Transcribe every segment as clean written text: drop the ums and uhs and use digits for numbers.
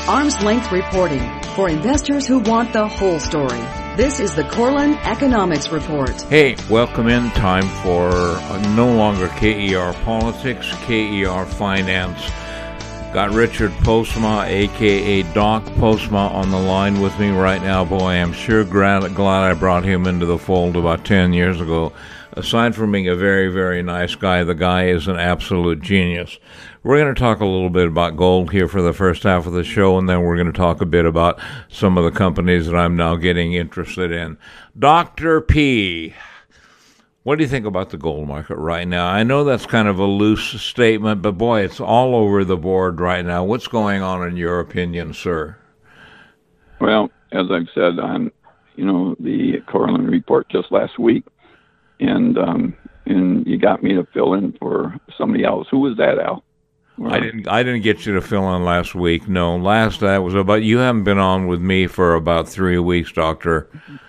Arm's length reporting for investors who want the whole story. This is the Corlin Economics Report. Hey, welcome in. Time for no longer KER Politics, KER Finance. Got Richard Postma, a.k.a. Doc Postma, on the line with me right now. Boy, I'm sure glad I brought him into the fold about 10 years ago. Aside from being a very, very nice guy, the guy is an absolute genius. We're going to talk a little bit about gold here for the first half of the show, and then we're going to talk a bit about some of the companies that I'm now getting interested in. Dr. P, what do you think about the gold market right now? I know that's kind of a loose statement, but boy, it's all over the board right now. What's going on in your opinion, sir? Well, as I've said on, the Corlin report just last week, and you got me to fill in for somebody else. Who was that, Al? I didn't get you to fill in last week. No, that was about, you haven't been on with me for about 3 weeks, Doctor.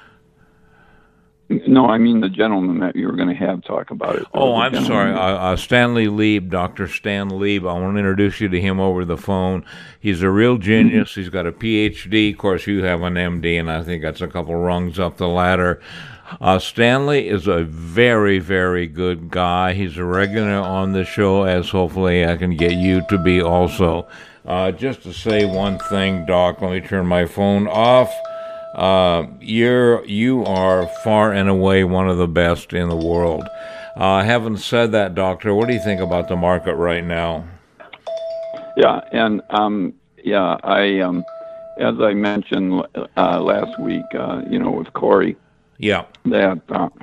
No, I mean the gentleman that you were going to have talk about it. Oh, I'm sorry. Stanley Lieb, Dr. Stan Lieb. I want to introduce you to him over the phone. He's a real genius. Mm-hmm. He's got a PhD. Of course, you have an MD, and I think that's a couple rungs up the ladder. Stanley is a very, very good guy. He's a regular on the show, as hopefully I can get you to be also. Just to say one thing, Doc, let me turn my phone off. You are far and away one of the best in the world. Having said that, Doctor, what do you think about the market right now? Yeah, and as I mentioned last week, with Corey. Yeah. That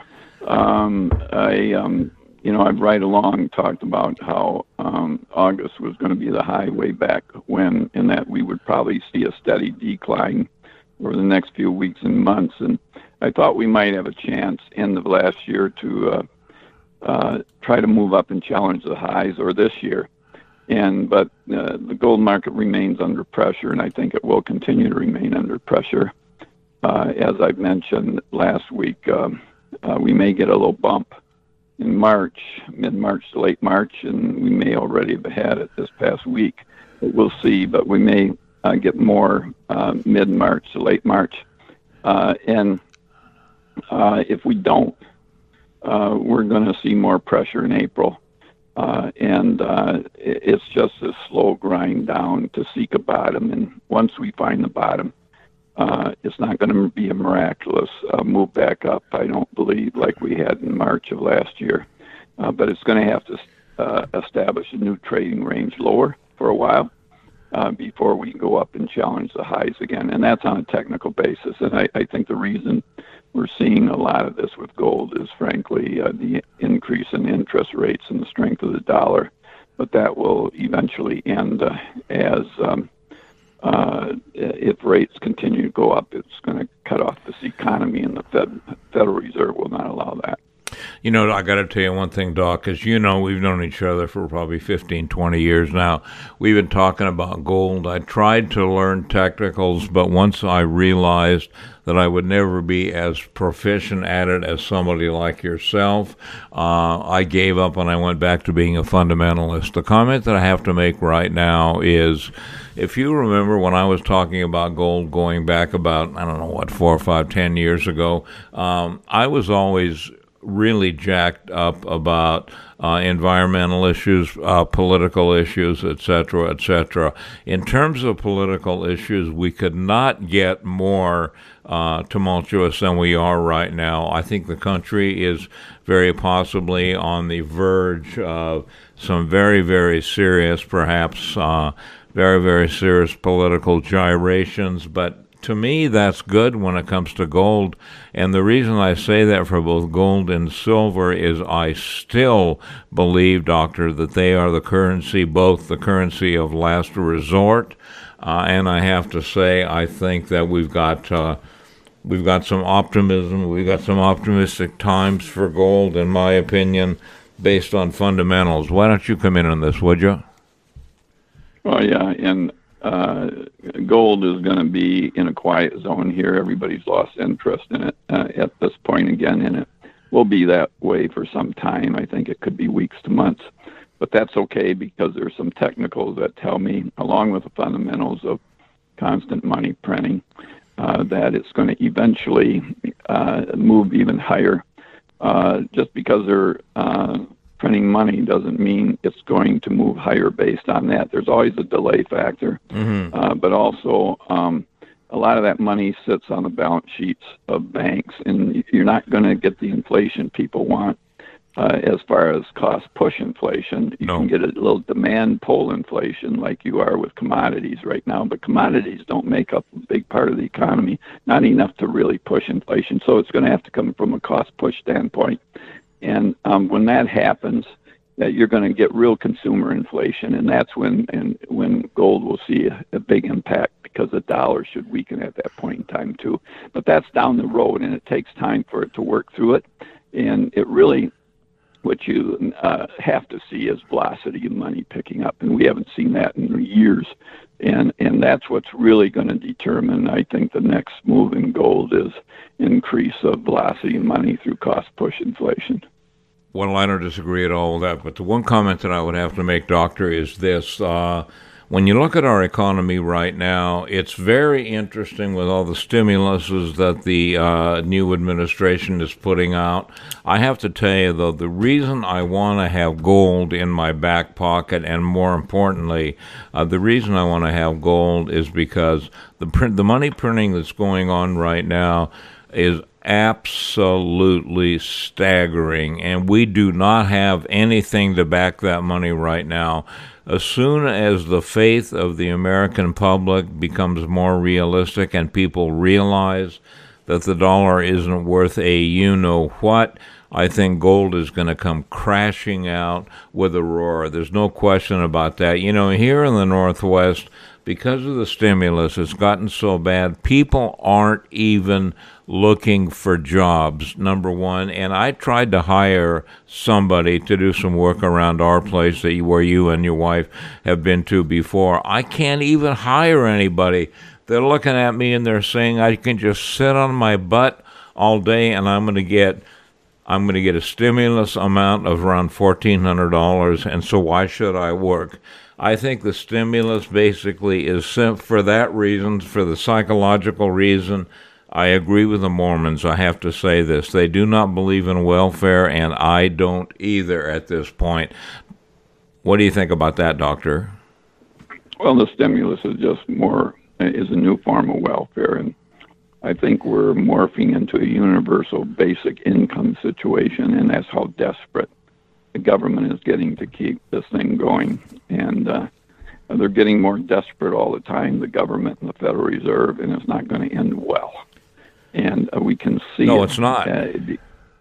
I've right along talked about how August was going to be the high way back when, and that we would probably see a steady decline over the next few weeks and months. And I thought we might have a chance end of last year to try to move up and challenge the highs, or this year. But the gold market remains under pressure, and I think it will continue to remain under pressure. As I've mentioned last week, we may get a little bump in March, mid-March to late March, and we may already have had it this past week. We'll see, but we may get more mid-March to late March. And if we don't, we're going to see more pressure in April. And it's just a slow grind down to seek a bottom. And once we find the bottom, it's not going to be a miraculous move back up, I don't believe, like we had in March of last year. But it's going to have to establish a new trading range lower for a while before we go up and challenge the highs again. And that's on a technical basis. And I think the reason we're seeing a lot of this with gold is, frankly, the increase in interest rates and the strength of the dollar. But that will eventually end as if rates continue to go up, it's going to cut off this economy, and the Federal Reserve will not allow that. I got to tell you one thing, Doc, as you know, we've known each other for probably 15, 20 years now. We've been talking about gold. I tried to learn technicals, but once I realized that I would never be as proficient at it as somebody like yourself, I gave up and I went back to being a fundamentalist. The comment that I have to make right now is, if you remember when I was talking about gold going back about, 4 or 5, 10 years ago, I was always really jacked up about environmental issues, political issues, et cetera, et cetera. In terms of political issues, we could not get more tumultuous than we are right now. I think the country is very possibly on the verge of some very, very serious, perhaps very, very serious political gyrations, but to me, that's good when it comes to gold. And the reason I say that for both gold and silver is I still believe, Doctor, that they are the currency, both the currency of last resort. And I have to say, I think that we've got some optimism. We've got some optimistic times for gold, in my opinion, based on fundamentals. Why don't you come in on this, would you? Well, yeah, and gold is going to be in a quiet zone here. Everybody's lost interest in it at this point again, and it will be that way for some time. I think it could be weeks to months, but that's okay because there's some technicals that tell me, along with the fundamentals of constant money printing, that it's going to eventually move even higher. Just because they're printing money doesn't mean it's going to move higher based on that. There's always a delay factor. But also, a lot of that money sits on the balance sheets of banks, and you're not going to get the inflation people want. As far as cost push inflation, you can get a little demand pull inflation like you are with commodities right now, but commodities don't make up a big part of the economy, not enough to really push inflation. So it's going to have to come from a cost push standpoint. And when that happens, you're going to get real consumer inflation, and that's when gold will see a big impact, because the dollar should weaken at that point in time too. But that's down the road, and it takes time for it to work through it. And it really, what you have to see is velocity of money picking up, and we haven't seen that in years. And that's what's really going to determine, I think, the next move in gold is increase of velocity of money through cost push inflation. Well, I don't disagree at all with that, but the one comment that I would have to make, Doctor, is this. When you look at our economy right now, it's very interesting with all the stimuluses that the new administration is putting out. I have to tell you, though, the reason I want to have gold in my back pocket, and more importantly, the reason I want to have gold is because the money printing that's going on right now is absolutely staggering, and we do not have anything to back that money right now. As soon as the faith of the American public becomes more realistic and people realize that the dollar isn't worth a you-know-what, I think gold is going to come crashing out with a roar. There's no question about that. You know, here in the Northwest, because of the stimulus, it's gotten so bad, people aren't even looking for jobs, number one. And I tried to hire somebody to do some work around our place where you and your wife have been to before. I can't even hire anybody. They're looking at me and they're saying I can just sit on my butt all day and I'm going to get a stimulus amount of around $1,400, and so why should I work? I think the stimulus basically is for that reason, for the psychological reason. I agree with the Mormons. I have to say this. They do not believe in welfare, and I don't either at this point. What do you think about that, Doctor? Well, the stimulus is a new form of welfare, and I think we're morphing into a universal basic income situation, and that's how desperate the government is getting to keep this thing going. And they're getting more desperate all the time, the government and the Federal Reserve, and it's not going to end well. And we can see it's not. And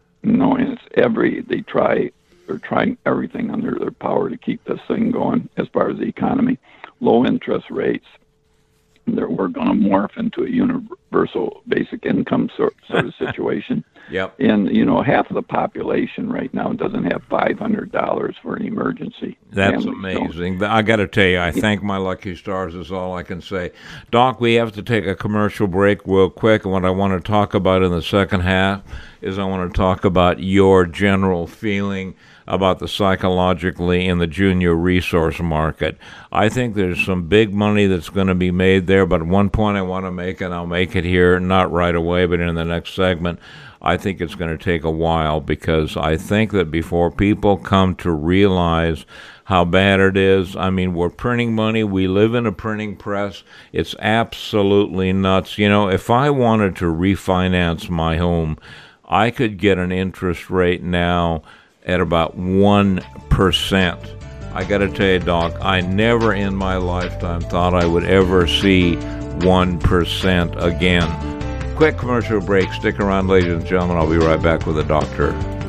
they're trying everything under their power to keep this thing going as far as the economy. Low interest rates. We're going to morph into a universal basic income sort of situation. Yep. And, half of the population right now doesn't have $500 for an emergency. That's amazing. I got to tell you, I thank my lucky stars is all I can say. Doc, we have to take a commercial break real quick. And what I want to talk about in the second half is I want to talk about your general feeling about the psychologically in the junior resource market. I think there's some big money that's going to be made there, but one point I want to make, and I'll make it here, not right away, but in the next segment, I think it's going to take a while, because I think that before people come to realize how bad it is, I mean, we're printing money, we live in a printing press, it's absolutely nuts. If I wanted to refinance my home, I could get an interest rate now at about 1%. I got to tell you, Doc, I never in my lifetime thought I would ever see 1% again. Quick commercial break. Stick around, ladies and gentlemen. I'll be right back with the doctor.